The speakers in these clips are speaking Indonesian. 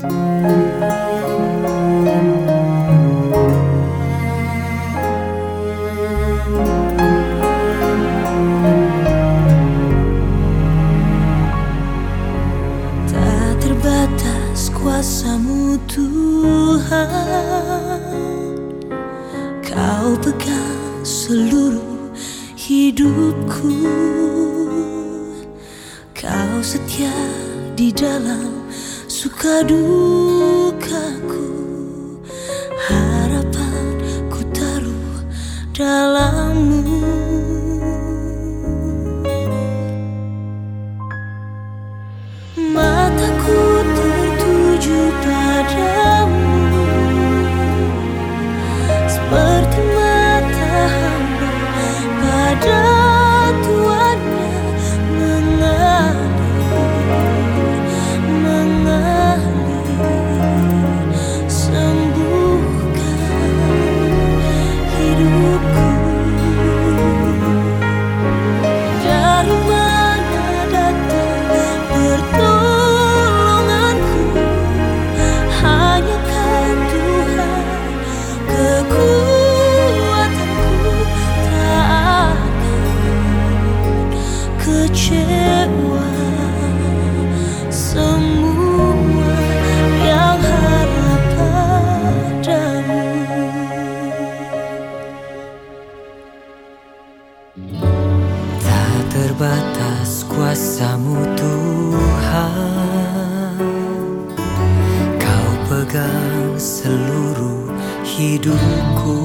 Tak terbatas kuasa-Mu Tuhan, Kau pegang seluruh hidupku. Kau setia di dalam suka dukaku. Harapan ku taruh dalam-Mu. Mataku tertuju padamu, seperti mata hamba pada tuannya mengalir, sembuhkan hidupku. Dari mana datang pertolonganku? Hanya Kau Tuhan, kekuatanku. Tak akan kecewa semua yang harap padamu. Tak terbatas kuasa-Mu Tuhan, Kau pegang seluruh hidupku.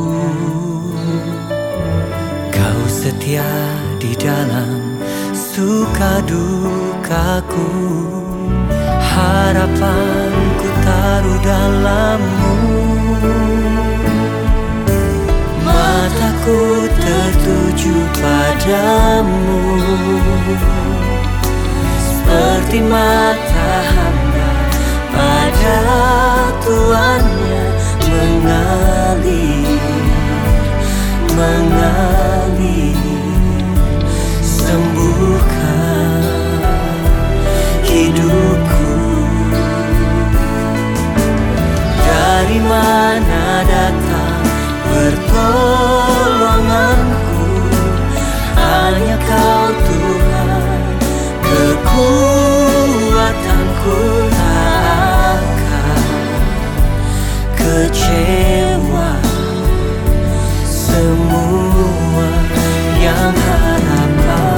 Kau setia di dalam suka dukaku. Harapanku taruh dalam-Mu. Mataku tertuju padamu, seperti mata hamba pada tuannya mengalir, sembuhkan hidupku. Dari mana datang pertolonganku? Hanya Kau Tuhan, kekuatanku. Tak akan kecewa semua yang harap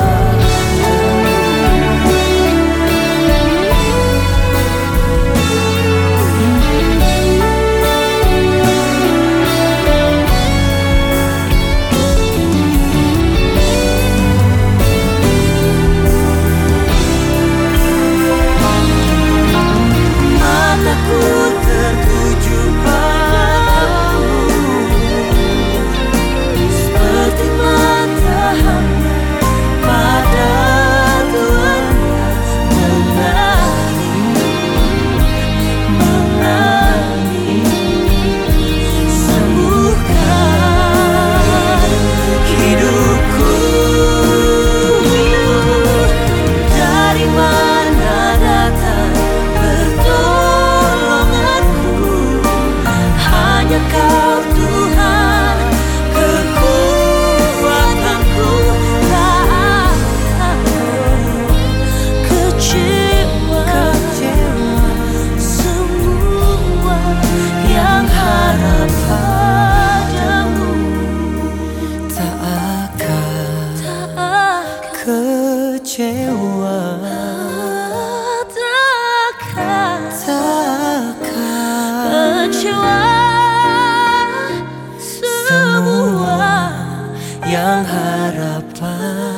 kecewa. Takkan kecewa semua yang harapan